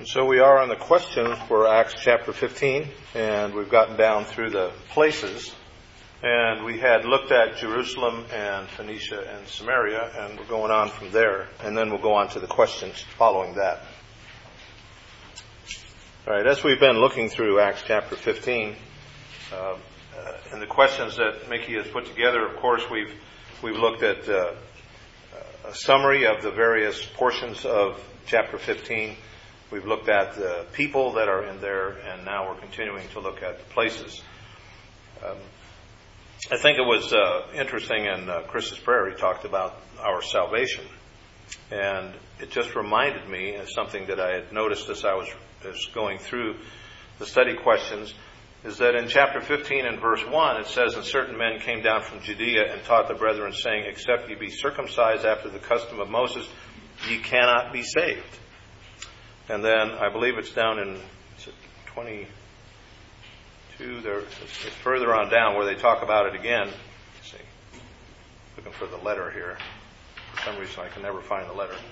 So we are on the questions for Acts chapter 15, and we've gotten down through the places. And we had looked at Jerusalem and Phoenicia and Samaria, and we're going on from there. And then we'll go on to the questions following that. All right, as we've been looking through Acts chapter 15, and the questions that Mickey has put together, of course, we've looked at a summary of the various portions of chapter 15. We've looked at the people that are in there, and now we're continuing to look at the places. I think it was interesting in Chris's prayer, he talked about our salvation. And it just reminded me of something that I had noticed as I was going through the study questions, is that in chapter 15 and verse 1, it says, "And certain men came down from Judea and taught the brethren, saying, Except ye be circumcised after the custom of Moses, ye cannot be saved." And then I believe it's down in 22, it's further on down where they talk about it again. Let's see. Looking for the letter here. For some reason I can never find the letter.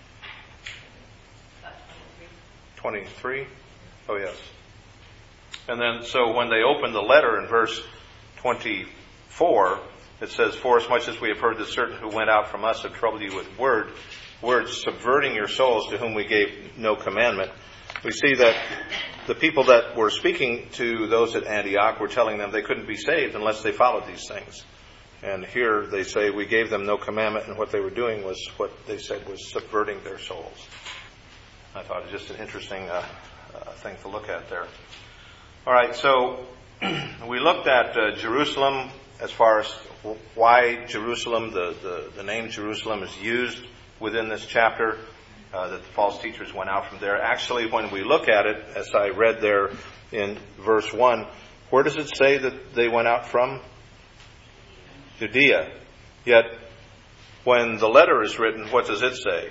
23? Oh, yes. And then, so when they open the letter in verse 24, it says, "Forasmuch as we have heard that certain who went out from us have troubled you with words subverting your souls, to whom we gave no commandment." We see that the people that were speaking to those at Antioch were telling them they couldn't be saved unless they followed these things. And here they say we gave them no commandment, and what they were doing was what they said was subverting their souls. I thought it was just an interesting thing to look at there. All right, so we looked at Jerusalem as far as why Jerusalem, the name Jerusalem is used within this chapter, that the false teachers went out from there. Actually, when we look at it, as I read there in verse 1, where does it say that they went out from? Judea. Yet, when the letter is written, what does it say?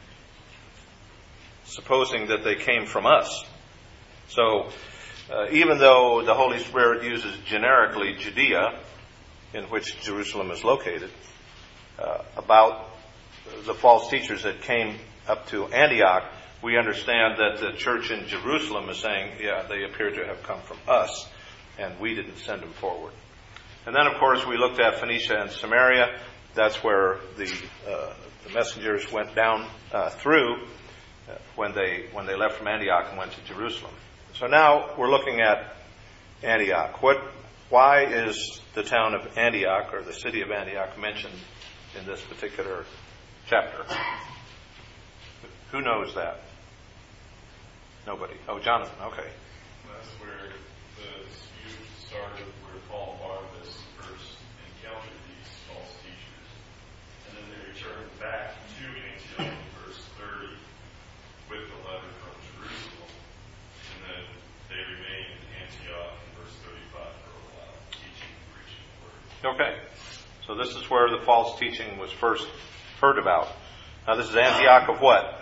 Supposing that they came from us. So, even though the Holy Spirit uses generically Judea, in which Jerusalem is located, about the false teachers that came up to Antioch, we understand that the church in Jerusalem is saying, yeah, they appear to have come from us, and we didn't send them forward. And then, of course, we looked at Phoenicia and Samaria. That's where the messengers went down through when they left from Antioch and went to Jerusalem. So now we're looking at Antioch. Why is the town of Antioch, or the city of Antioch, mentioned in this particular chapter? Who knows that? Nobody. Oh, Jonathan. Okay. That's where the dispute started, where Paul and Barnabas first encountered these false teachers. And then they returned back to Antioch in verse 30 with the letter from Jerusalem. And then they remained in Antioch in verse 35 for a while, teaching and preaching the word. Okay. So this is where the false teaching was first heard about. Now this is Antioch of what?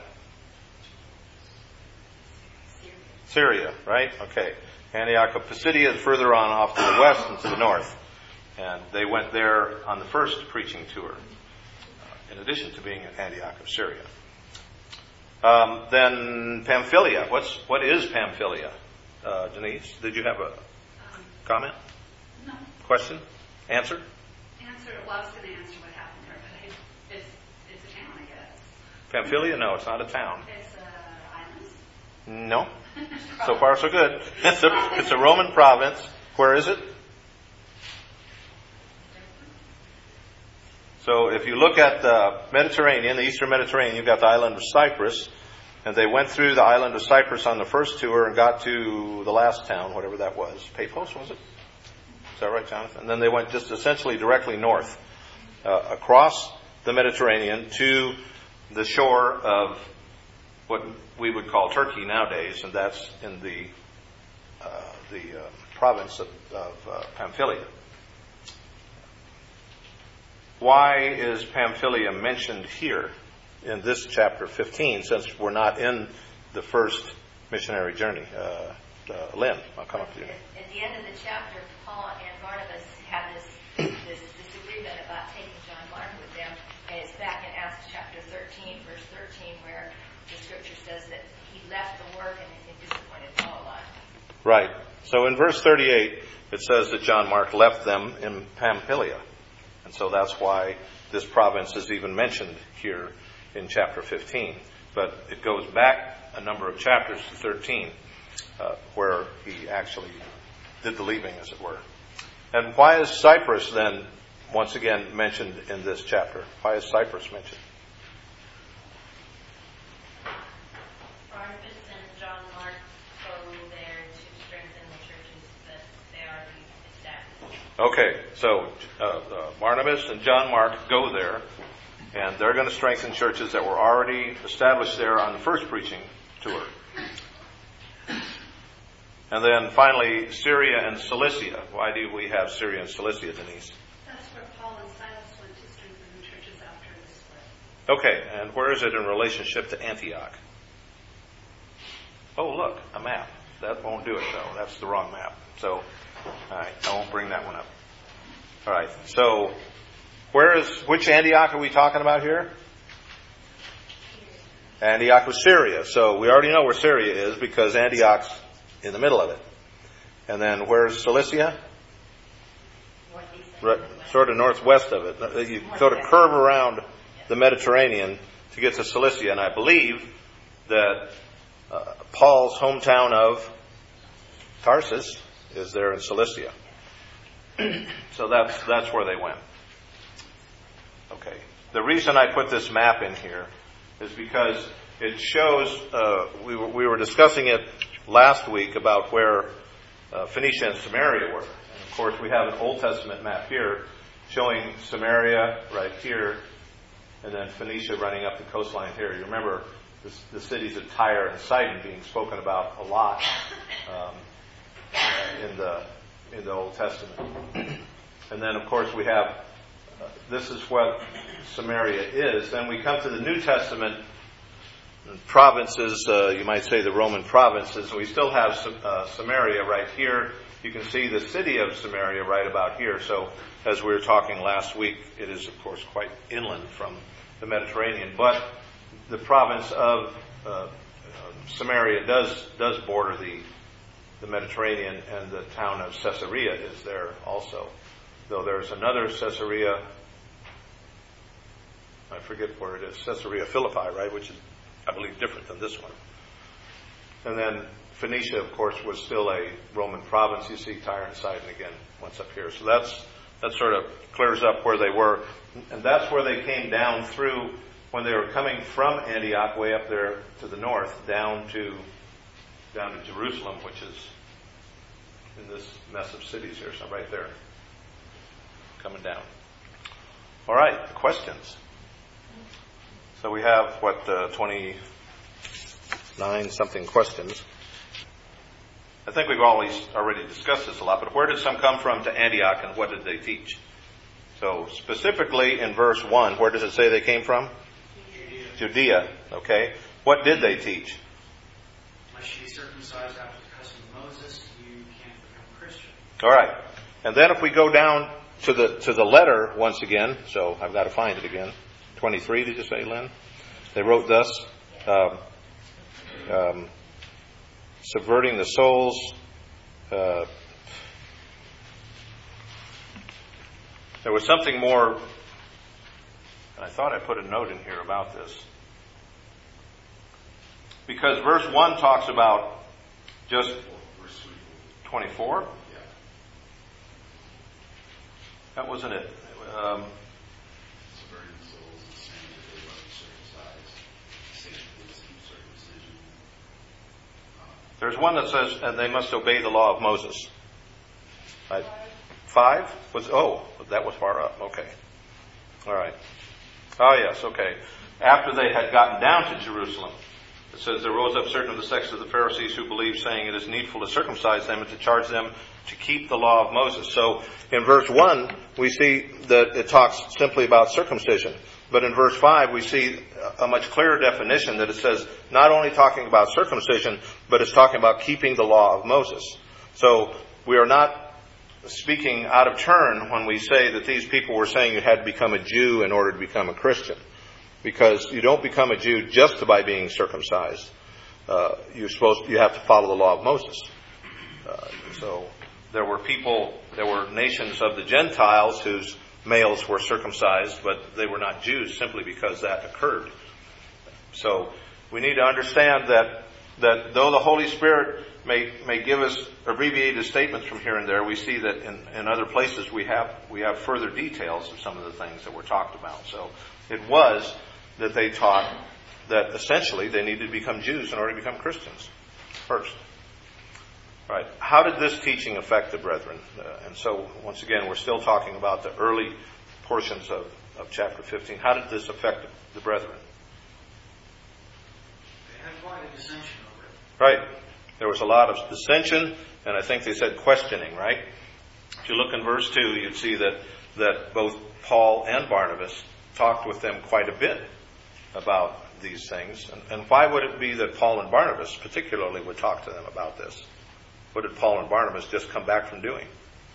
Syria, right? Okay. Antioch of Pisidia is further on off to the west and to the north. And they went there on the first preaching tour, in addition to being at Antioch of Syria. Then Pamphylia. What is Pamphylia? Denise, did you have a comment? No. Question? Answer? Well, I was going to answer what happened there, but it's a town, I guess. Pamphylia? No, it's not a town. It's islands? No. So far, so good. It's a Roman province. Where is it? So if you look at the Mediterranean, the Eastern Mediterranean, you've got the island of Cyprus. And they went through the island of Cyprus on the first tour and got to the last town, whatever that was. Paphos, was it? Is that right, Jonathan? And then they went just essentially directly north, across the Mediterranean to the shore of what we would call Turkey nowadays, and that's in the province of Pamphylia. Why is Pamphylia mentioned here in this chapter 15, since we're not in the first missionary journey? Lynn, I'll come up to you. At the end of the chapter, Paul and Barnabas had this disagreement about taking John Mark with them, and it's back in Acts chapter 13, verse 13, where the scripture says that he left the work Right. So in verse 38, it says that John Mark left them in Pamphylia. And so that's why this province is even mentioned here in chapter 15. But it goes back a number of chapters to 13, where he actually did the leaving, as it were. And why is Cyprus then, once again, mentioned in this chapter? Why is Cyprus mentioned? Barnabas and John Mark go there to strengthen the churches that they already established. Okay, so Barnabas and John Mark go there, and they're going to strengthen churches that were already established there on the first preaching tour. And then finally, Syria and Cilicia. Why do we have Syria and Cilicia, Denise? That's where Paul and Silas went to strengthen the churches after the split. Okay, and where is it in relationship to Antioch? Oh, look, a map. That won't do it, though. That's the wrong map. So, all right, I won't bring that one up. All right, so which Antioch are we talking about here? Antioch was Syria. So we already know where Syria is because Antioch's in the middle of it. And then where's Cilicia? Right, sort of northwest of it. You sort of curve around the Mediterranean to get to Cilicia. And I believe that Paul's hometown of Tarsus is there in Cilicia. So that's where they went. Okay. The reason I put this map in here is because it shows, we were discussing it last week about where Phoenicia and Samaria were. And of course, we have an Old Testament map here showing Samaria right here, and then Phoenicia running up the coastline here. You remember the cities of Tyre and Sidon being spoken about a lot in the Old Testament. And then, of course, we have, this is what Samaria is. Then we come to the New Testament provinces, you might say the Roman provinces. We still have Samaria right here. You can see the city of Samaria right about here. So, as we were talking last week, it is, of course, quite inland from the Mediterranean. But the province of Samaria does border the Mediterranean, and the town of Caesarea is there also. Though there's another Caesarea, I forget where it is, Caesarea Philippi, right, which is, I believe, different than this one. And then Phoenicia, of course, was still a Roman province. You see Tyre and Sidon again once up here. So that sort of clears up where they were. And that's where they came down through, when they were coming from Antioch way up there to the north, down to Jerusalem, which is in this mess of cities here, so right there, coming down. All right, questions? So we have, 29 something questions. I think we've already discussed this a lot, but where did some come from to Antioch, and what did they teach? So specifically in verse 1, where does it say they came from? Judea. Okay. What did they teach? Unless you be circumcised after the custom of Moses, you can't become a Christian. All right. And then if we go down to the letter once again, so I've got to find it again. 23, did you say, Lynn? They wrote thus, subverting the souls. There was something more, and I thought I put a note in here about this. Because verse 1 talks about just 24? Yeah. That wasn't it. Subverting the souls and saying that they must be circumcised, saying that they must keep circumcision. There's one that says, and they must obey the law of Moses. Right? 5? That was far up. Okay. All right. Oh, yes, okay. After they had gotten down to Jerusalem, it says, there rose up certain of the sects of the Pharisees who believed, saying it is needful to circumcise them and to charge them to keep the law of Moses. So in verse 1, we see that it talks simply about circumcision. But in verse 5, we see a much clearer definition that it says not only talking about circumcision, but it's talking about keeping the law of Moses. So we are not speaking out of turn when we say that these people were saying you had to become a Jew in order to become a Christian. Because you don't become a Jew just by being circumcised. You have to follow the law of Moses. So there were nations of the Gentiles whose males were circumcised, but they were not Jews simply because that occurred. So we need to understand that though the Holy Spirit may give us abbreviated statements from here and there, we see that in other places we have further details of some of the things that were talked about. So it was that they taught that essentially they needed to become Jews in order to become Christians first. Right. How did this teaching affect the brethren? And so, once again, we're still talking about the early portions of chapter 15. How did this affect the brethren? They had quite a dissension over it. Right. There was a lot of dissension, and I think they said questioning, right? If you look in verse 2, you'd see that both Paul and Barnabas talked with them quite a bit about these things. And why would it be that Paul and Barnabas particularly would talk to them about this? What did Paul and Barnabas just come back from doing?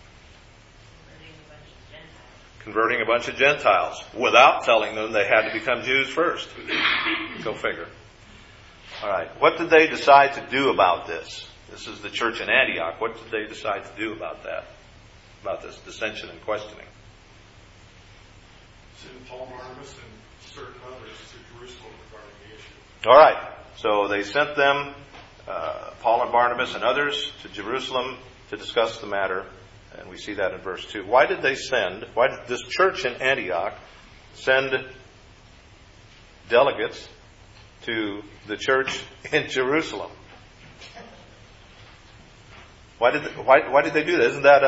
Converting a bunch of Gentiles without telling them they had to become Jews first. Go figure. All right. What did they decide to do about this? This is the church in Antioch. What did they decide to do about that? About this dissension and questioning? Send Paul, Barnabas, and certain others to Jerusalem regarding the issue. All right. So they sent them, Paul and Barnabas and others, to Jerusalem to discuss the matter. And we see that in verse 2. Why did this church in Antioch send delegates to the church in Jerusalem? Why did they do that? Isn't that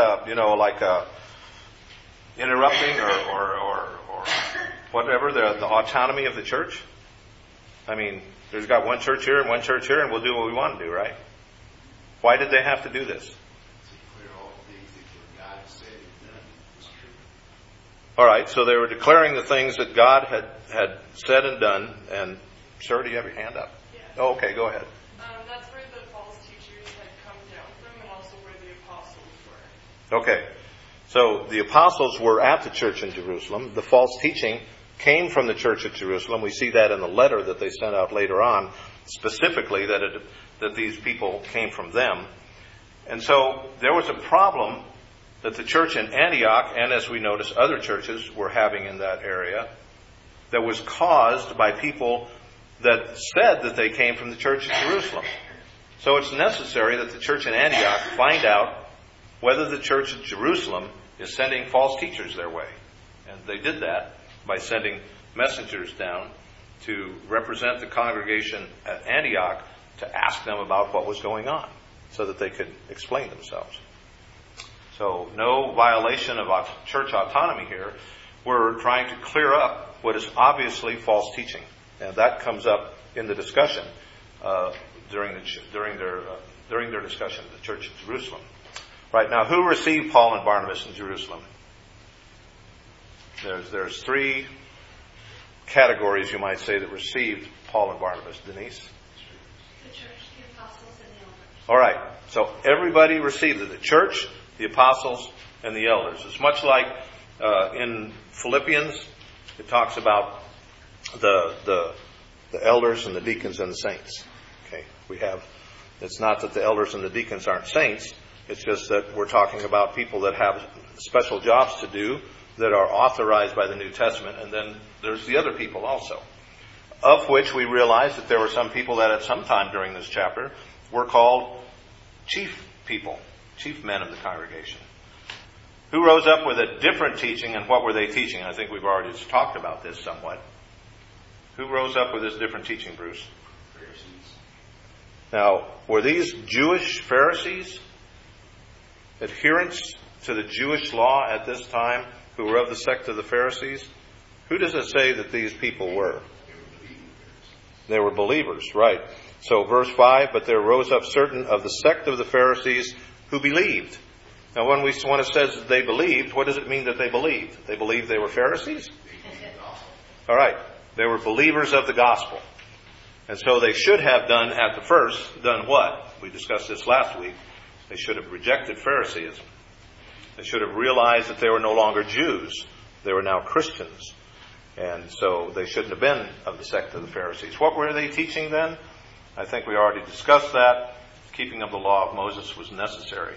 interrupting or whatever the autonomy of the church? I mean, there's got one church here and one church here, and we'll do what we want to do, right? Why did they have to do this? All right, so they were declaring the things that God had said and done. And, sir, do you have your hand up? Yeah. Oh, okay, go ahead. That's where the false teachers had come down from, and also where the apostles were. Okay, so the apostles were at the church in Jerusalem. The false teaching came from the church at Jerusalem. We see that in the letter that they sent out later on, specifically that these people came from them. And so there was a problem that the church in Antioch, and as we notice other churches were having in that area, that was caused by people that said that they came from the church at Jerusalem. So it's necessary that the church in Antioch find out whether the church at Jerusalem is sending false teachers their way. And they did that by sending messengers down to represent the congregation at Antioch to ask them about what was going on so that they could explain themselves. So no violation of church autonomy here. We're trying to clear up what is obviously false teaching. And that comes up in the discussion during their discussion of the church at Jerusalem. Right now, who received Paul and Barnabas in Jerusalem? There's three categories, you might say, that received Paul and Barnabas. Denise? The church, the apostles, and the elders. All right. So everybody received it. The church, the apostles, and the elders. It's much like in Philippians, it talks about the elders and the deacons and the saints. Okay, it's not that the elders and the deacons aren't saints. It's just that we're talking about people that have special jobs to do that are authorized by the New Testament. And then there's the other people also, of which we realize that there were some people that at some time during this chapter were called chief people, chief men of the congregation, who rose up with a different teaching. And what were they teaching? I think we've already just talked about this somewhat. Who rose up with this different teaching, Bruce? Pharisees. Now, were these Jewish Pharisees, adherents to the Jewish law at this time, who were of the sect of the Pharisees? Who does it say that these people were? They were believers, right. So verse 5, but there rose up certain of the sect of the Pharisees who believed. Now when it says that they believed, what does it mean that they believed? They believed they were Pharisees? All right. They were believers of the gospel. And so they should have done what? We discussed this last week. They should have rejected Phariseeism. They should have realized that they were no longer Jews. They were now Christians. And so they shouldn't have been of the sect of the Pharisees. What were they teaching then? I think we already discussed that. keeping of the law of Moses was necessary.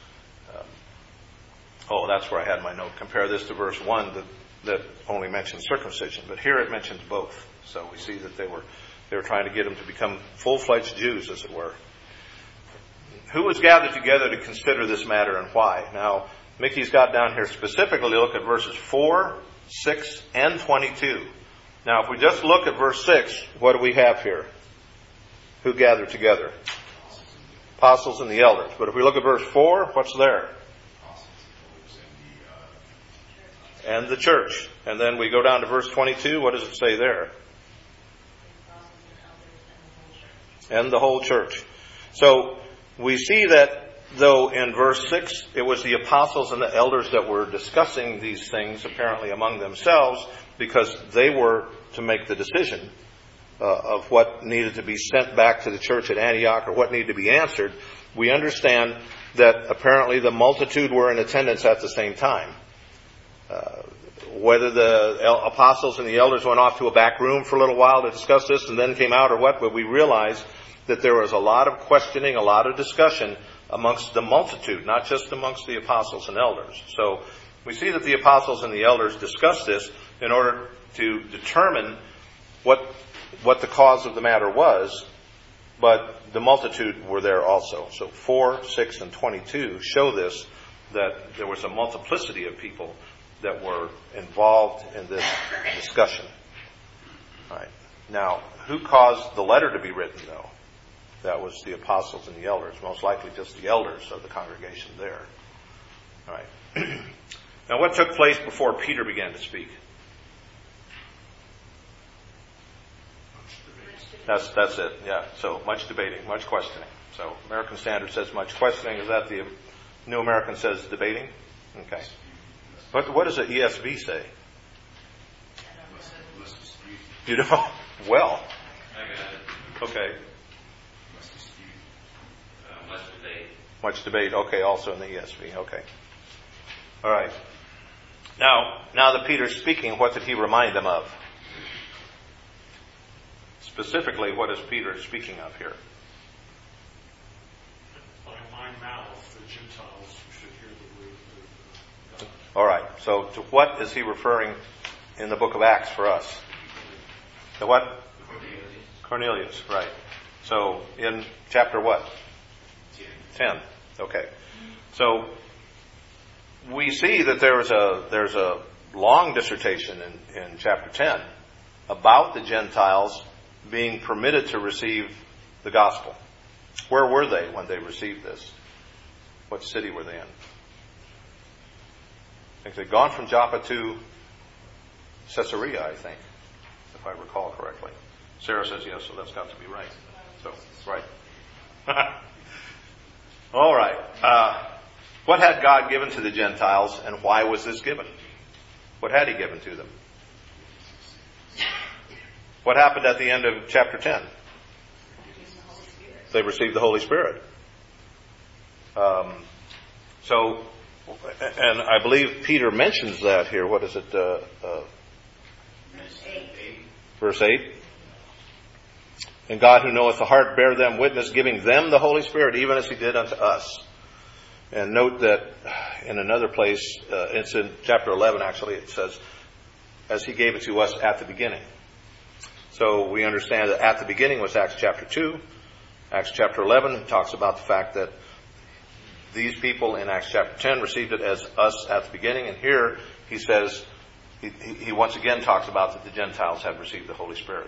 That's where I had my note. Compare this to verse 1 that only mentions circumcision. But here it mentions both. So we see that they were trying to get them to become full-fledged Jews, as it were. Who was gathered together to consider this matter and why? Now, Mickey's got down here specifically, look at verses 4, 6, and 22. Now, if we just look at verse 6, what do we have here? Who gathered together? Apostles and the elders. But if we look at verse 4, what's there? And the church. And then we go down to verse 22. What does it say there? And the whole church. So we see that though in verse 6 it was the apostles and the elders that were discussing these things apparently among themselves, because they were to make the decision of what needed to be sent back to the church at Antioch or what needed to be answered. We understand that apparently the multitude were in attendance at the same time. Whether the apostles and the elders went off to a back room for a little while to discuss this and then came out or what, but we realize that there was a lot of questioning, a lot of discussion amongst the multitude, not just amongst the apostles and elders. So we see that the apostles and the elders discussed this in order to determine what the cause of the matter was, but the multitude were there also. So 4, 6, and 22 show this, that there was a multiplicity of people that were involved in this discussion. All right. Now, who caused the letter to be written, though? That was the apostles and the elders, most likely just the elders of the congregation there. All right. Now, what took place before Peter began to speak? That's it, yeah. So much debating, much questioning. So American Standard says much questioning. Is that the New American says debating? Okay. What does the ESV say? You know? Well. Okay. Much debate. Okay, also in the ESV. Okay. All right. Now that Peter's speaking, what did he remind them of? Specifically, what is Peter speaking of here? By my mouth, the Gentiles should hear the word of God. All right. So to what is he referring in the book of Acts for us? To what? Cornelius. Right. So in chapter what? 10. Okay. So we see that there's a long dissertation in chapter 10 about the Gentiles being permitted to receive the gospel. Where were they when they received this? What city were they in? I think they'd gone from Joppa to Caesarea, I think, if I recall correctly. Sarah says yes, so that's got to be right. So, right. All right. What had God given to the Gentiles, and why was this given? What had he given to them? What happened at the end of chapter 10? They received the Holy Spirit. And I believe Peter mentions that here. What is it? Verse 8. And God who knoweth the heart bare them witness, giving them the Holy Spirit, even as he did unto us. And note that in another place, it's in chapter 11 actually, it says, as he gave it to us at the beginning. So we understand that at the beginning was Acts chapter 2. Acts chapter 11 talks about the fact that these people in Acts chapter 10 received it as us at the beginning. And here he says, he once again talks about that the Gentiles have received the Holy Spirit.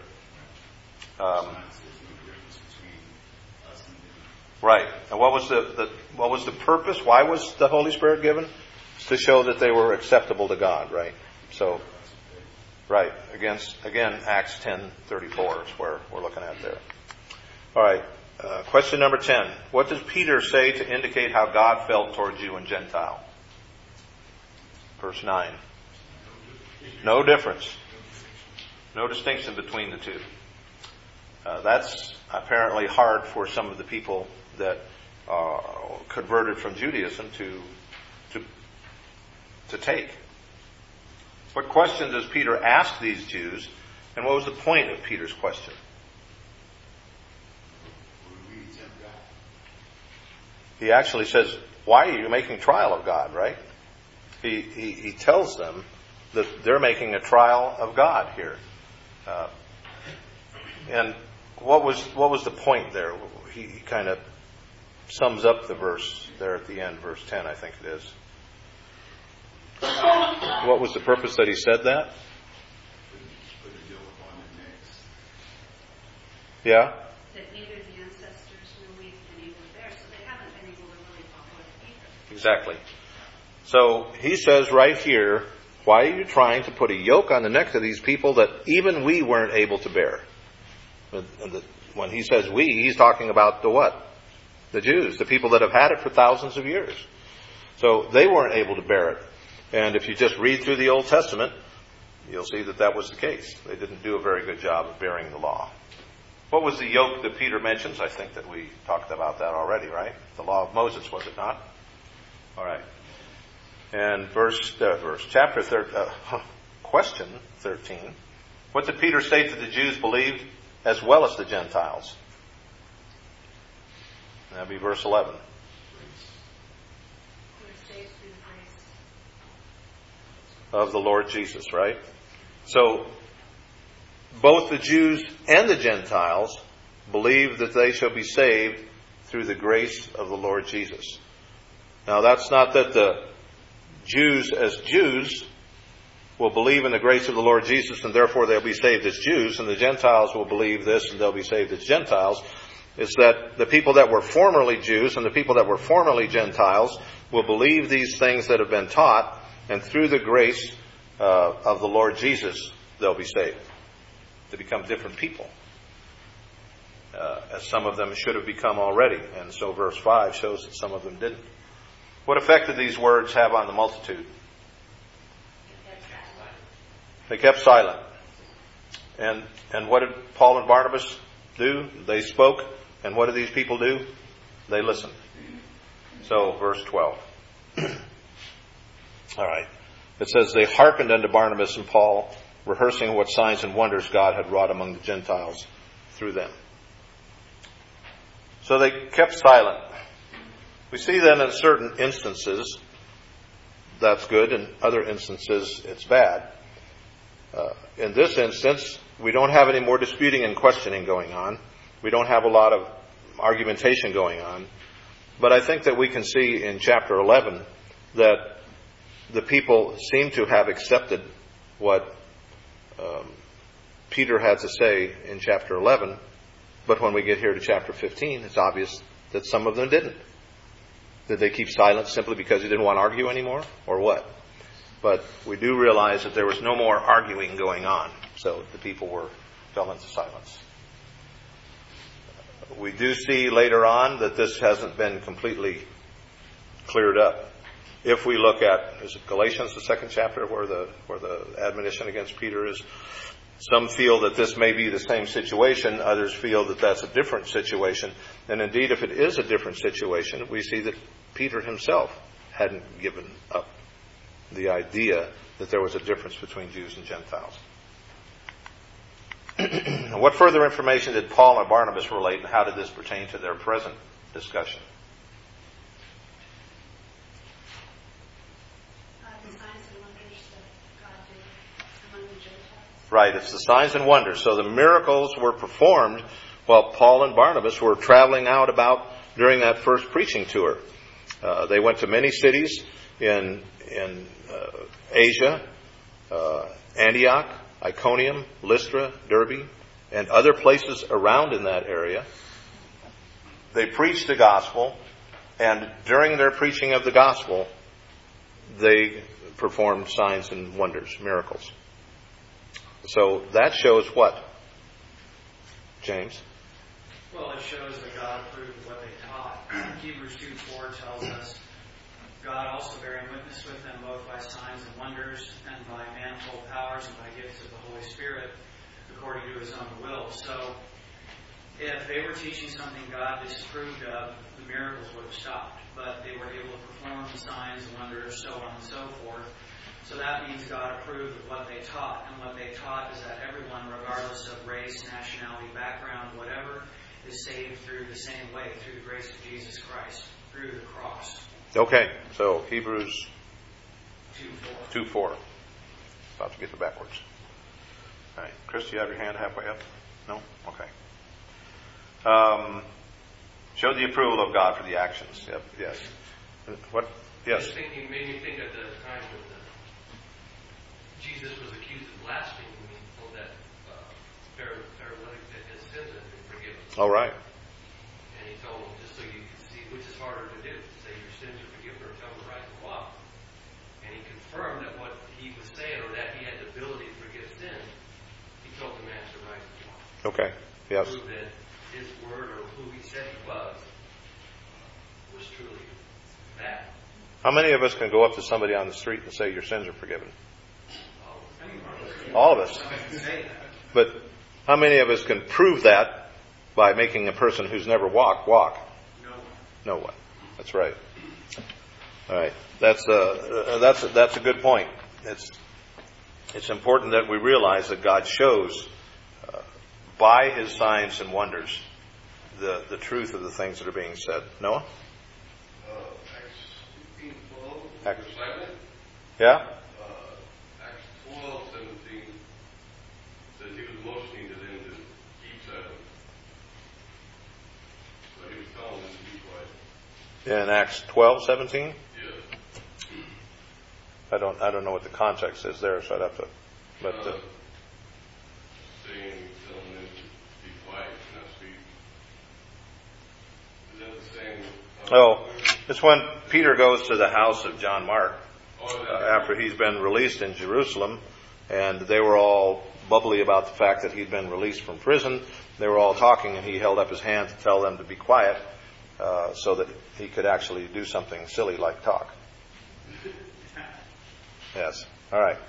Right. And what was the purpose? Why was the Holy Spirit given? It's to show that they were acceptable to God, right? So, right. Again, Acts 10:34 is where we're looking at there. All right. Question number 10. What does Peter say to indicate how God felt toward Jew and Gentile? Verse 9. No difference. No distinction between the two. That's apparently hard for some of the people that converted from Judaism to take. What question does Peter ask these Jews, and what was the point of Peter's question? he actually says, why are you making trial of God, right? He tells them that they're making a trial of God here. And what was the point there? He kind of sums up the verse there at the end, verse 10, I think it is. What was the purpose that he said that? Put a yoke on their necks. Yeah? That neither the ancestors nor we've been able to bear, so they haven't been able to really follow it either. Exactly. So he says right here, why are you trying to put a yoke on the necks of these people that even we weren't able to bear? And when he says we, he's talking about the what? The Jews, the people that have had it for thousands of years. So they weren't able to bear it. And if you just read through the Old Testament, you'll see that that was the case. They didn't do a very good job of bearing the law. What was the yoke that Peter mentions? I think that we talked about that already, right? The law of Moses, was it not? All right. And question 13. What did Peter state that the Jews believed as well as the Gentiles? That'd be verse 11. Of the Lord Jesus, right? So, both the Jews and the Gentiles believe that they shall be saved through the grace of the Lord Jesus. Now, that's not that the Jews as Jews will believe in the grace of the Lord Jesus and therefore they'll be saved as Jews, and the Gentiles will believe this and they'll be saved as Gentiles. It's that the people that were formerly Jews and the people that were formerly Gentiles will believe these things that have been taught, and through the grace of the Lord Jesus, they'll be saved. To become different people. As some of them should have become already. And so verse 5 shows that some of them didn't. What effect did these words have on the multitude? They kept silent. And what did Paul and Barnabas do? They spoke. And what did these people do? They listened. So verse 12. All right. It says, they hearkened unto Barnabas and Paul, rehearsing what signs and wonders God had wrought among the Gentiles through them. So they kept silent. We see then in certain instances, that's good. In other instances, it's bad. In this instance, we don't have any more disputing and questioning going on. We don't have a lot of argumentation going on. But I think that we can see in chapter 11 that the people seem to have accepted what Peter had to say in chapter 11. But when we get here to chapter 15, it's obvious that some of them didn't. Did they keep silent simply because they didn't want to argue anymore? Or what? But we do realize that there was no more arguing going on. So the people fell into silence. We do see later on that this hasn't been completely cleared up. If we look at, is it Galatians, the second chapter, where the admonition against Peter is? Some feel that this may be the same situation. Others feel that that's a different situation. And indeed, if it is a different situation, we see that Peter himself hadn't given up the idea that there was a difference between Jews and Gentiles. What further information did Paul and Barnabas relate, and how did this pertain to their present discussion? The signs and wonders that God did among the Gentiles. Right, it's the signs and wonders. So the miracles were performed while Paul and Barnabas were traveling out about during that first preaching tour. They went to many cities in Asia, Antioch, Iconium, Lystra, Derbe, and other places around in that area. They preached the gospel, and during their preaching of the gospel, they performed signs and wonders, miracles. So that shows what, James? Well, it shows that God approved of what they taught. Hebrews 2:4 tells us, God also bearing witness with them both by signs and wonders and by manifold powers and by gifts of the Holy Spirit according to His own will. So if they were teaching something God disapproved of, the miracles would have stopped. But they were able to perform the signs and wonders, so on and so forth. So that means God approved of what they taught. And what they taught is that everyone, regardless of race, nationality, background, whatever, is saved through the same way, through the grace of Jesus Christ, through the cross. Okay, so Hebrews 2:4. 2:4. About to get the backwards. All right. Chris, do you have your hand halfway up? No? Okay. Show the approval of God for the actions. Yep. Yes. What? Yes. It made me think of the time when Jesus was accused of blaspheming when he told that paralytic that his sins had been forgiven. All right. And he told him, just so you can see which is harder to do, to say your sins are forgiven or tell him to rise and walk. And he confirmed that what he was saying, or that he had the ability to forgive sin, he told the man to rise and walk. Okay. Yes. Prove that his word, or who he said he was truly that. How many of us can go up to somebody on the street and say your sins are forgiven? All of us. But how many of us can prove that by making a person who's never walked walk? No one. That's right. All right. That's a good point. It's important that we realize that God shows by His signs and wonders the truth of the things that are being said. Noah? Acts 15:12. Yeah? Acts 12:17 says he was motioning to them to keep silent. So he was telling them to be quiet. In Acts 12:17? Yes. I don't know what the context is there, so I'd have to. But saying, telling them to be quiet and not speak. Is that the same? It's when Peter goes to the house of John Mark after he's been released in Jerusalem, and they were all bubbly about the fact that he'd been released from prison. They were all talking, and he held up his hand to tell them to be quiet so that he could actually do something silly like talk. Yes. All right.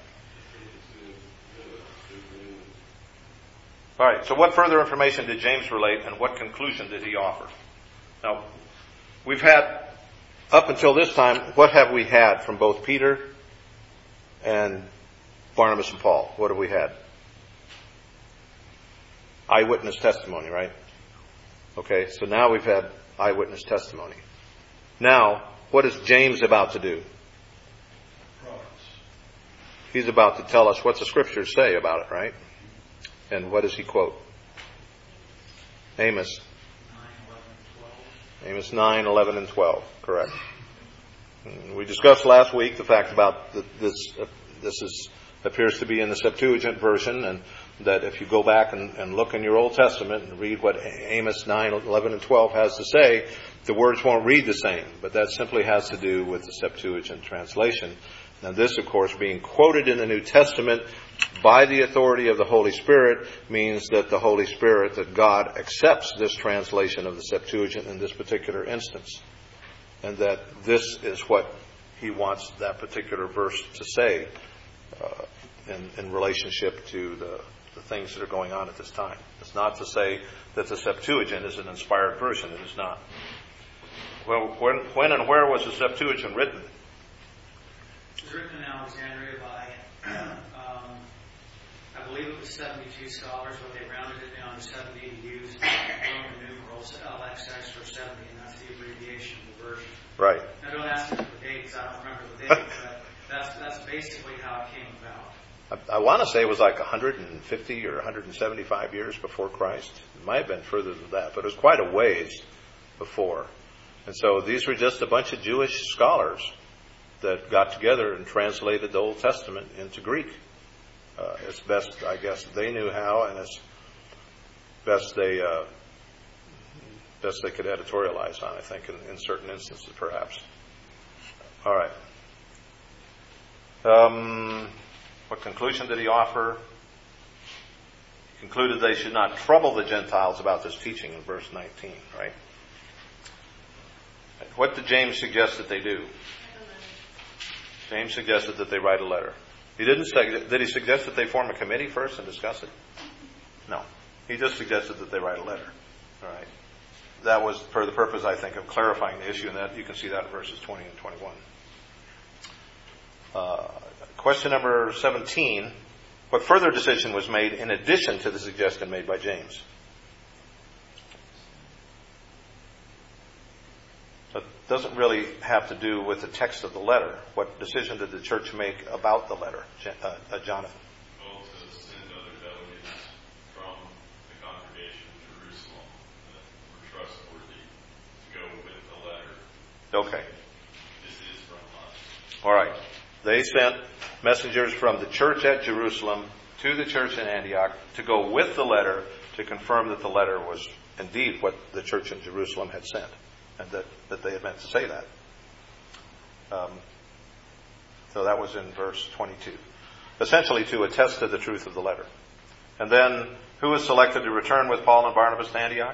All right. So what further information did James relate, and what conclusion did he offer? Now, we've had, up until this time, what have we had from both Peter and Barnabas and Paul? What have we had? Eyewitness testimony, right? Okay, so now we've had eyewitness testimony. Now, what is James about to do? He's about to tell us what the scriptures say about it, right? And what does he quote? Amos 9, 11, and 12. Correct. We discussed last week the fact about this appears to be in the Septuagint version, and that if you go back and look in your Old Testament and read what Amos 9, 11, and 12 has to say, the words won't read the same, but that simply has to do with the Septuagint translation. Now this, of course, being quoted in the New Testament by the authority of the Holy Spirit means that the Holy Spirit, that God accepts this translation of the Septuagint in this particular instance. And that this is what He wants that particular verse to say in relationship to the things that are going on at this time. It's not to say that the Septuagint is an inspired version. It is not. Well, when and where was the Septuagint written? It was written in Alexandria by, I believe it was 72 scholars, but they rounded it down to 70 and used Roman numerals, LXX for 70, and that's the abbreviation of the version. Right. Now don't ask me for the date, because I don't remember the date, but that's basically how it came about. I want to say it was like 150 or 175 years before Christ. It might have been further than that, but it was quite a ways before. And so these were just a bunch of Jewish scholars that got together and translated the Old Testament into Greek. As best, I guess, they knew how, and as best they could editorialize on, I think, in certain instances, perhaps. All right. What conclusion did he offer? He concluded they should not trouble the Gentiles about this teaching in verse 19, right? What did James suggest that they do? James suggested that they write a letter. Did he suggest that they form a committee first and discuss it? No. He just suggested that they write a letter. All right. That was for the purpose, I think, of clarifying the issue, and that you can see that in verses 20 and 21. Question number 17. What further decision was made in addition to the suggestion made by James? It doesn't really have to do with the text of the letter. What decision did the church make about the letter, Jonathan? Well, to send other delegates from the congregation of Jerusalem that were trustworthy to go with the letter. Okay. This is from us. All right. They sent messengers from the church at Jerusalem to the church in Antioch to go with the letter to confirm that the letter was indeed what the church in Jerusalem had sent, and that they had meant to say that. So that was in verse 22. Essentially to attest to the truth of the letter. And then, who was selected to return with Paul and Barnabas to Antioch?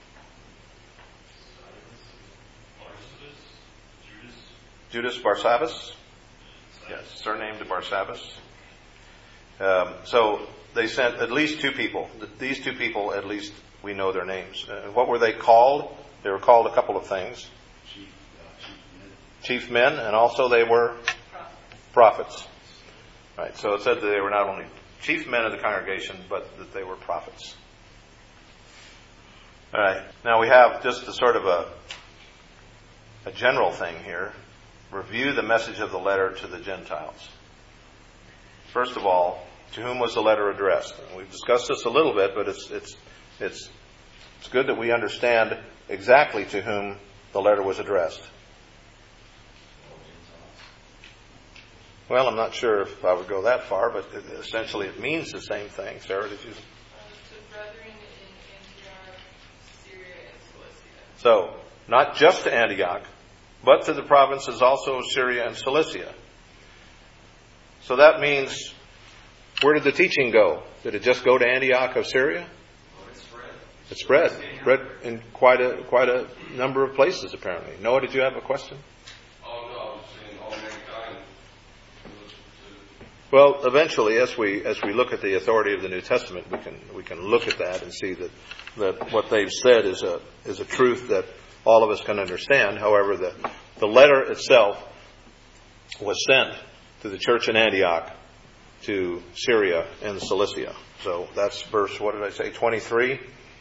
Judas Barsabbas. Yes, surnamed Barsabbas. So they sent at least two people. These two people, at least, we know their names. What were they called? They were called a couple of things. Chief men, and also they were prophets. Right. So it said that they were not only chief men of the congregation, but that they were prophets. All right. Now we have just a sort of a general thing here. Review the message of the letter to the Gentiles. First of all, to whom was the letter addressed? And we've discussed this a little bit, but it's good that we understand exactly to whom the letter was addressed. Well, I'm not sure if I would go that far, but essentially it means the same thing. Sarah, did you? To brethren in Antioch, Syria, and Cilicia. So, not just to Antioch, but to the provinces also of Syria and Cilicia. So that means, where did the teaching go? Did it just go to Antioch of Syria? It spread. Spread in quite a number of places, apparently. Noah, did you have a question? Oh, no, I was saying all mankind. Well, eventually, as we look at the authority of the New Testament, we can look at that and see that what they've said is a truth that all of us can understand. However, the letter itself was sent to the church in Antioch, to Syria and Cilicia. So that's verse, 23?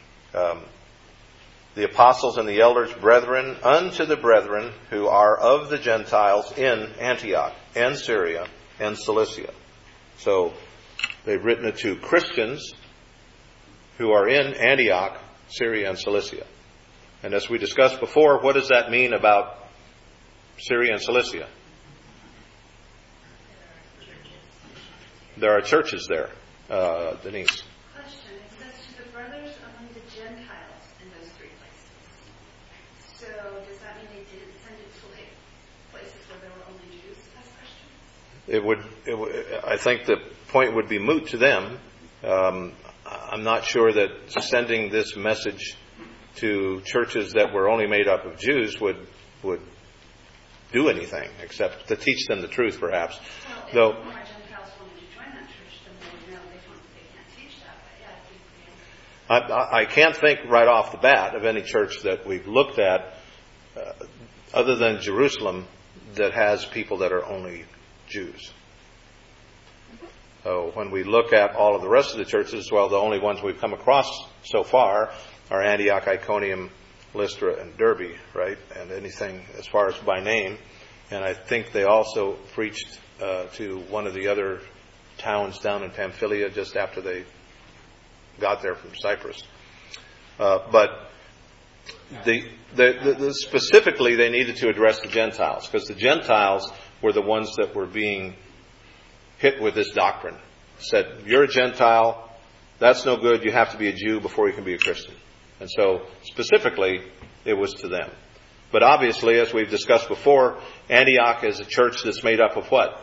The apostles and the elders, brethren, unto the brethren who are of the Gentiles in Antioch and Syria and Cilicia. So they've written it to Christians who are in Antioch, Syria, and Cilicia. And as we discussed before, what does that mean about Syria and Cilicia? There are churches there, Denise. Question. It says to the brothers among the Gentiles in those three places. So does that mean they didn't send it to places where there were only Jews? That's a question. I think the point would be moot to them. I'm not sure that sending this message to churches that were only made up of Jews would do anything except to teach them the truth, perhaps. Well, if more Gentiles wanted to join that church, then they would know they can't teach that. But yeah, I can't think right off the bat of any church that we've looked at other than Jerusalem that has people that are only Jews. So when we look at all of the rest of the churches, well, the only ones we've come across so far are Antioch, Iconium, Lystra, and Derbe, right? And anything as far as by name. And I think they also preached to one of the other towns down in Pamphylia just after they got there from Cyprus. But specifically they needed to address the Gentiles, because the Gentiles were the ones that were being hit with this doctrine. Said, you're a Gentile, that's no good, you have to be a Jew before you can be a Christian. And so, specifically, it was to them. But obviously, as we've discussed before, Antioch is a church that's made up of what?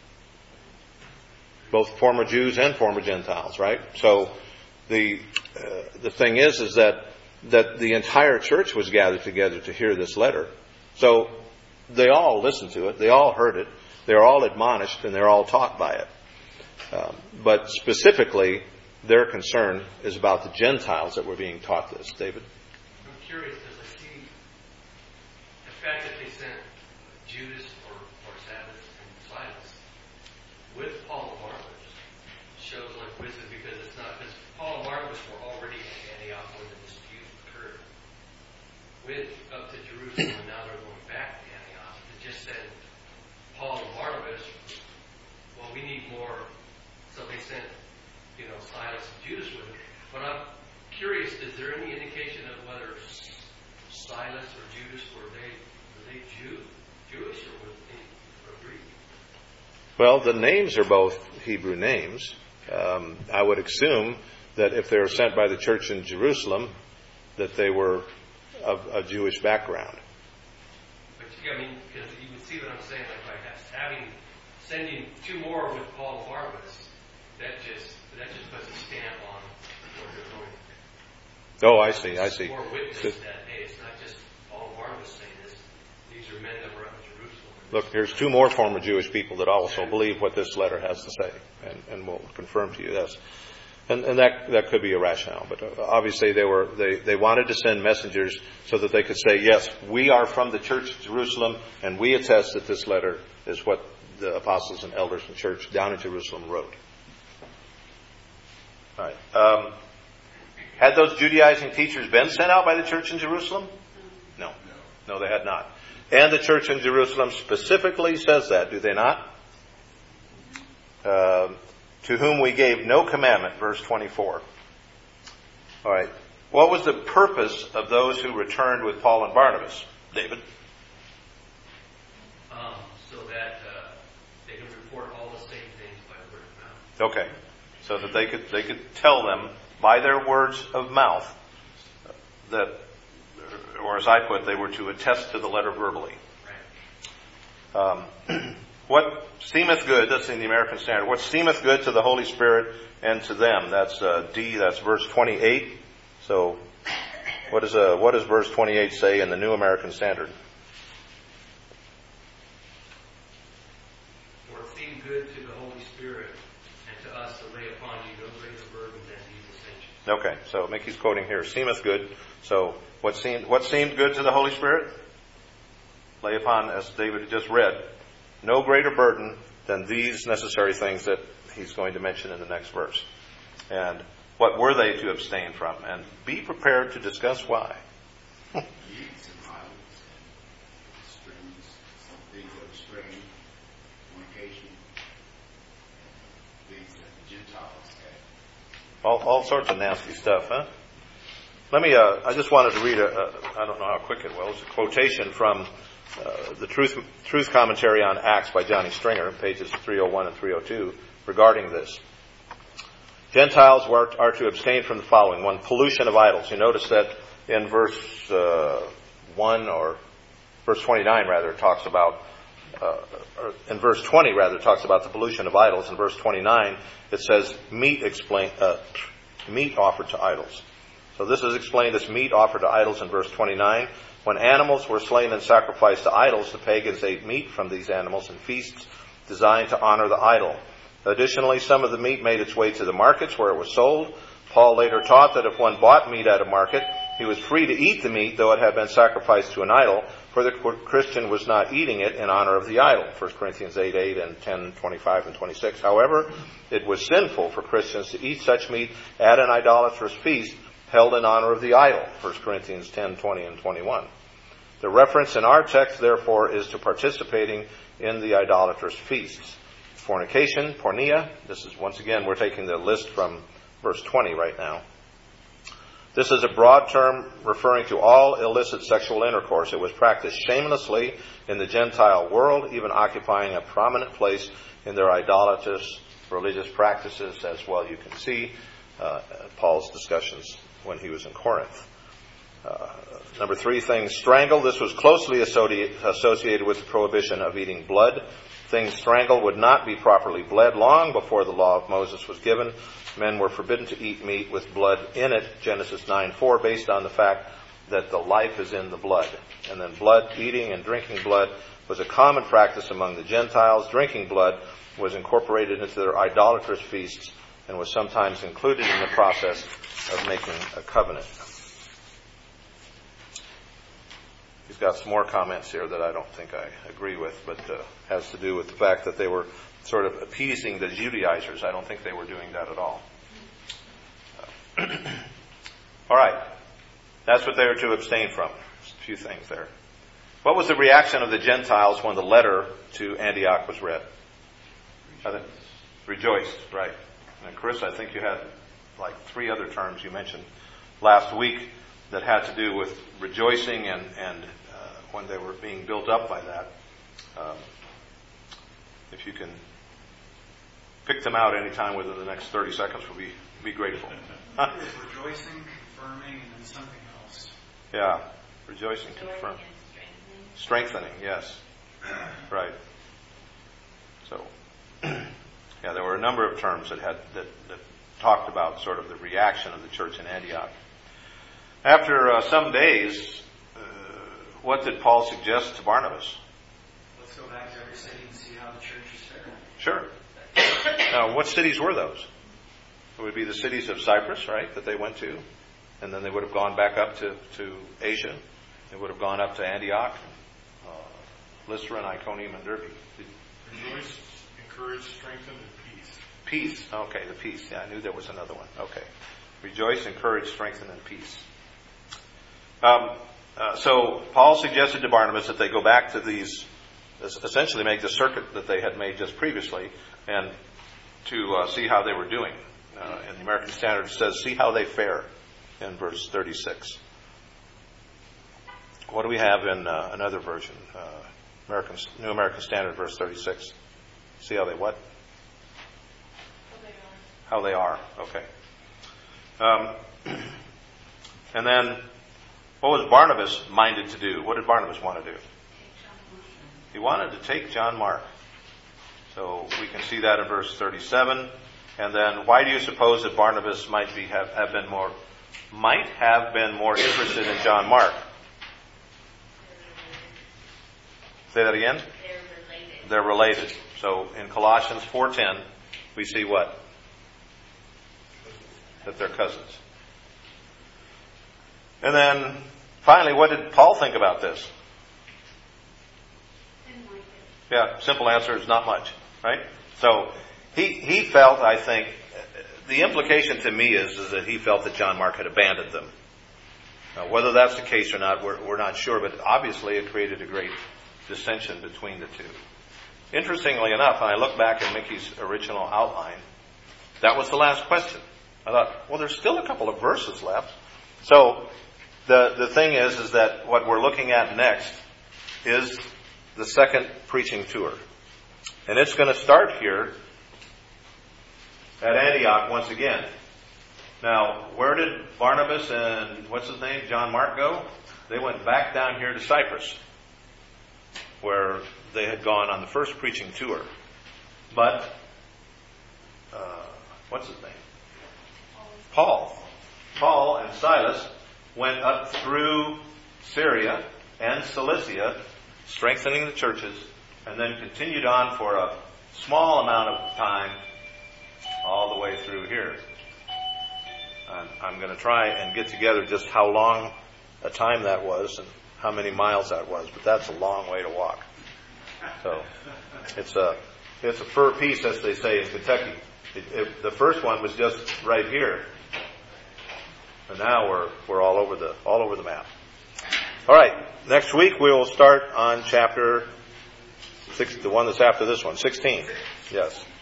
Both former Jews and former Gentiles, right? So, the thing is that the entire church was gathered together to hear this letter. So, they all listened to it, they all heard it, they're all admonished, and they're all taught by it. But specifically, their concern is about the Gentiles that were being taught this. David? I'm curious because I see the fact that they sent Judas or Barsabbas and Silas with Paul and Barnabas shows like wisdom, because it's not, because Paul and Barnabas were already in Antioch when the dispute occurred. With up to Jerusalem and now they're going back to Antioch. It just said Paul and Barnabas, well, we need more, so they sent, Silas and Judas with them. But I'm curious, is there any indication of whether Silas or Judas, were they Jewish or were they Greek? Well, the names are both Hebrew names. I would assume that if they were sent by the church in Jerusalem, that they were of a Jewish background. But because you can see what I'm saying, like by sending two more with Paul and Barnabas, that just puts a stamp on where they're going. Oh, I see. More witness that, hey, it's not just Paul and Barnabas saying this. These are men that were up in Jerusalem. Look, there's two more former Jewish people that also believe what this letter has to say, and will confirm to you this. And that could be a rationale, but obviously they wanted to send messengers so that they could say, yes, we are from the church of Jerusalem, and we attest that this letter is what the apostles and elders in church down in Jerusalem wrote. All right. Had those Judaizing teachers been sent out by the church in Jerusalem? No, they had not. And the church in Jerusalem specifically says that, do they not? To whom we gave no commandment, verse 24. All right. What was the purpose of those who returned with Paul and Barnabas? David? So that they can report all the same things by word of mouth. Okay. So that they could tell them by their words of mouth that, or as I put, they were to attest to the letter verbally. Right. What seemeth good, that's in the American Standard, what seemeth good to the Holy Spirit and to them, that's D, that's verse 28. So what does verse 28 say in the New American Standard? For it seemed good to the Holy Spirit and to us to lay upon you no greater burden than these essentials. Okay, so Mickey's quoting here, seemeth good. So what seemed good to the Holy Spirit? Lay upon, as David had just read, no greater burden than these necessary things that he's going to mention in the next verse. And what were they to abstain from? And be prepared to discuss why. Youths and violence, strings, things that are strange, fornication, things that the Gentiles had. All sorts of nasty stuff, huh? Let me, I just wanted to read I don't know how quick it was, a quotation from the Truth Commentary on Acts by Johnny Stringer, pages 301 and 302, regarding this. Gentiles are to abstain from the following. One, pollution of idols. You notice that in verse 1 or verse 29 rather, it talks about, in verse 20 rather, it talks about the pollution of idols. In verse 29, it says meat offered to idols. So this is explained as meat offered to idols in verse 29. When animals were slain and sacrificed to idols, the pagans ate meat from these animals in feasts designed to honor the idol. Additionally, some of the meat made its way to the markets where it was sold. Paul later taught that if one bought meat at a market, he was free to eat the meat, though it had been sacrificed to an idol, for the Christian was not eating it in honor of the idol. 1 Corinthians 8:8 and 10:25 and 26. However, it was sinful for Christians to eat such meat at an idolatrous feast held in honor of the idol. 1 Corinthians 10:20 and 21. The reference in our text, therefore, is to participating in the idolatrous feasts. Fornication, porneia. This is, once again, we're taking the list from verse 20 right now. This is a broad term referring to all illicit sexual intercourse. It was practiced shamelessly in the Gentile world, even occupying a prominent place in their idolatrous religious practices, as well you can see Paul's discussions when he was in Corinth. Number 3, things strangled. This was closely associated with the prohibition of eating blood. Things strangled would not be properly bled. Long before the law of Moses was given, men were forbidden to eat meat with blood in it, Genesis 9:4, based on the fact that the life is in the blood. And then eating and drinking blood was a common practice among the Gentiles. Drinking blood was incorporated into their idolatrous feasts and was sometimes included in the process of making a covenant. He's got some more comments here that I don't think I agree with, but has to do with the fact that they were sort of appeasing the Judaizers. I don't think they were doing that at all. All right. That's what they were to abstain from. few things there. What was the reaction of the Gentiles when the letter to Antioch was read? Rejoiced, right. And Chris, I think you had like 3 other terms you mentioned last week that had to do with rejoicing and when they were being built up by that. If you can pick them out anytime within the next 30 seconds, we'll be grateful. Rejoicing, confirming, and then something else. Yeah, rejoicing, confirming. Strengthening, yes. Right. So, yeah, there were a number of terms that talked about sort of the reaction of the church in Antioch. After some days, what did Paul suggest to Barnabas? Let's go back to every city and see how the church is faring. Sure. Now, what cities were those? It would be the cities of Cyprus, right, that they went to. And then they would have gone back up to Asia. They would have gone up to Antioch, Lystra, and Iconium, and Derbe. Rejoice, encourage, strengthen, and peace. Peace. Okay, the peace. Yeah, I knew there was another one. Okay. Rejoice, encourage, strengthen, and peace. So Paul suggested to Barnabas that they go back to these, essentially make the circuit that they had made just previously, and to see how they were doing. In the American Standard it says, see how they fare, in verse 36. What do we have in another version? New American Standard, verse 36. See how they what? How they are. Okay. And then, what was Barnabas minded to do? What did Barnabas want to do? He wanted to take John Mark. So we can see that in verse 37. And then, why do you suppose that Barnabas might have been more interested in John Mark? Say that again? They're related. So in Colossians 4:10, we see what? That they're cousins. And then, finally, what did Paul think about this? Didn't like it. Yeah, simple answer is not much, right? So he felt, I think, the implication to me is that he felt that John Mark had abandoned them. Now, whether that's the case or not, we're not sure, but obviously it created a great dissension between the two. Interestingly enough, when I look back at Mickey's original outline, that was the last question. I thought, well, there's still a couple of verses left. So the thing is that what we're looking at next is the second preaching tour. And it's going to start here at Antioch once again. Now, where did Barnabas and, what's his name, John Mark go? They went back down here to Cyprus, where they had gone on the first preaching tour. But, what's his name? Paul and Silas went up through Syria and Cilicia, strengthening the churches, and then continued on for a small amount of time all the way through here. I'm going to try and get together just how long a time that was and how many miles that was, but that's a long way to walk. So it's a fur piece, as they say in Kentucky. The first one was just right here, and now we're all over the map. All right, next week we will start on chapter 6, the one that's after this one, 16. Yes.